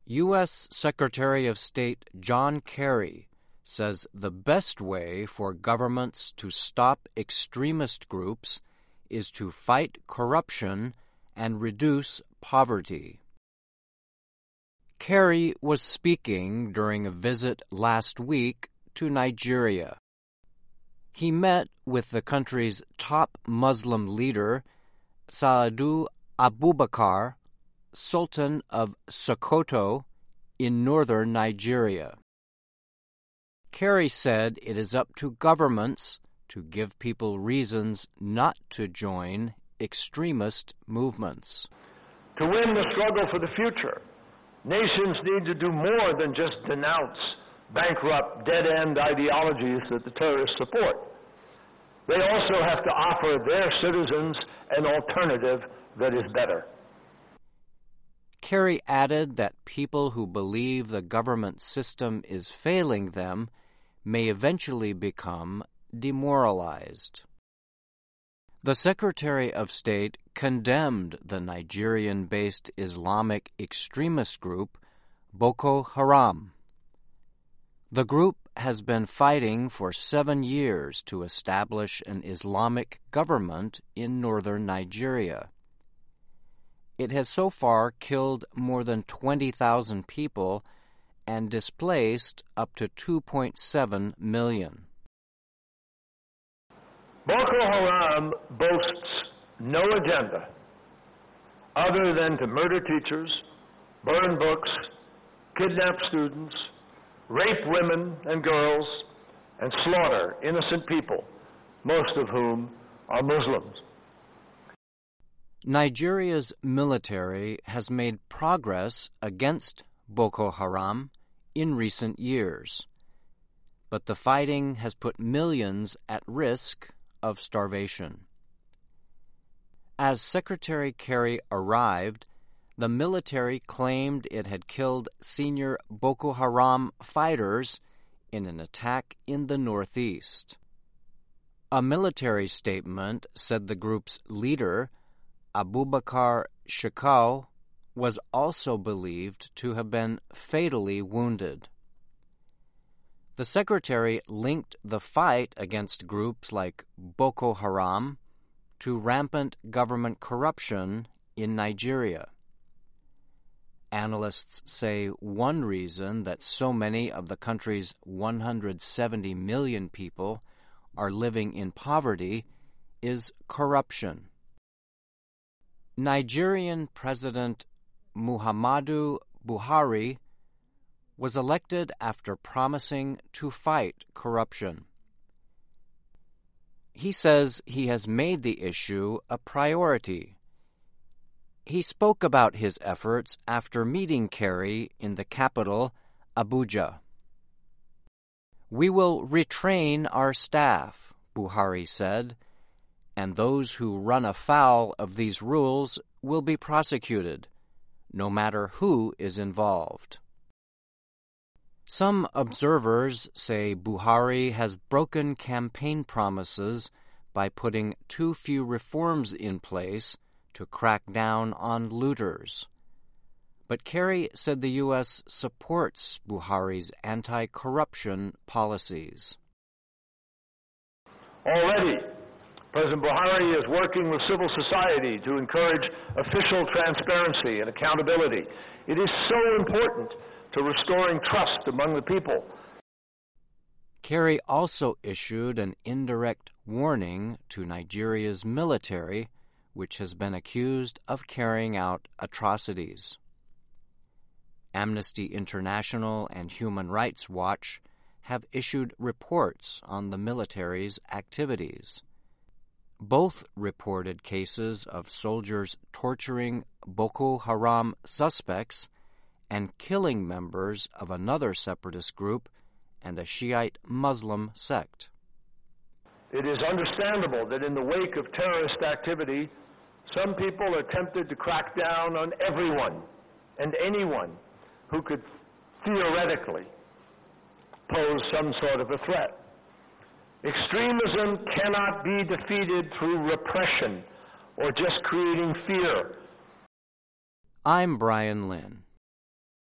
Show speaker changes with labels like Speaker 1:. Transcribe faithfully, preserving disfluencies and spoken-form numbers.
Speaker 1: U S Secretary of State John Kerry says the best way for governments to stop extremist groups is to fight corruption and reduce poverty. Kerry was speaking during a visit last week to Nigeria. He met with the country's top Muslim leader, Sa'adu Abubakar, Sultan of Sokoto in northern Nigeria. Kerry said it is up to governments to give people reasons not to join extremist movements.
Speaker 2: To win the struggle for the future, nations need to do more than just denounce bankrupt, dead-end ideologies that the terrorists support. They also have to offer their citizens an alternative that is better.
Speaker 1: Kerry added that people who believe the government system is failing them may eventually become demoralized. The Secretary of State condemned the Nigerian-based Islamic extremist group Boko Haram. The group has been fighting for seven years to establish an Islamic government in northern Nigeria. It has so far killed more than twenty thousand people and displaced up to two point seven million.
Speaker 2: Boko Haram boasts no agenda other than to murder teachers, burn books, kidnap students, rape women and girls, and slaughter innocent people, most of whom are Muslims.
Speaker 1: Nigeria's military has made progress against Boko Haram in recent years, but the fighting has put millions at risk of starvation. As Secretary Kerry arrived, the military claimed it had killed senior Boko Haram fighters in an attack in the northeast. A military statement said the group's leader, Abubakar Shekau, was also believed to have been fatally wounded. The secretary linked the fight against groups like Boko Haram to rampant government corruption in Nigeria. Analysts say one reason that so many of the country's one hundred seventy million people are living in poverty is corruption. Nigerian President Muhammadu Buhari was elected after promising to fight corruption. He says he has made the issue a priority. He spoke about his efforts after meeting Kerry in the capital, Abuja. "We will retrain our staff," Buhari said, "and those who run afoul of these rules will be prosecuted, no matter who is involved." Some observers say Buhari has broken campaign promises by putting too few reforms in place to crack down on looters. But Kerry said the U S supports Buhari's anti-corruption policies.
Speaker 2: Already, President Buhari is working with civil society to encourage official transparency and accountability. It is so important to restoring trust among the people.
Speaker 1: Kerry also issued an indirect warning to Nigeria's military, which has been accused of carrying out atrocities. Amnesty International and Human Rights Watch have issued reports on the military's activities. Both reported cases of soldiers torturing Boko Haram suspects and killing members of another separatist group and a Shiite Muslim sect.
Speaker 2: It is understandable that in the wake of terrorist activity, some people are tempted to crack down on everyone and anyone who could theoretically pose some sort of a threat. Extremism cannot be defeated through repression or just creating fear.
Speaker 1: I'm Brian Lynn.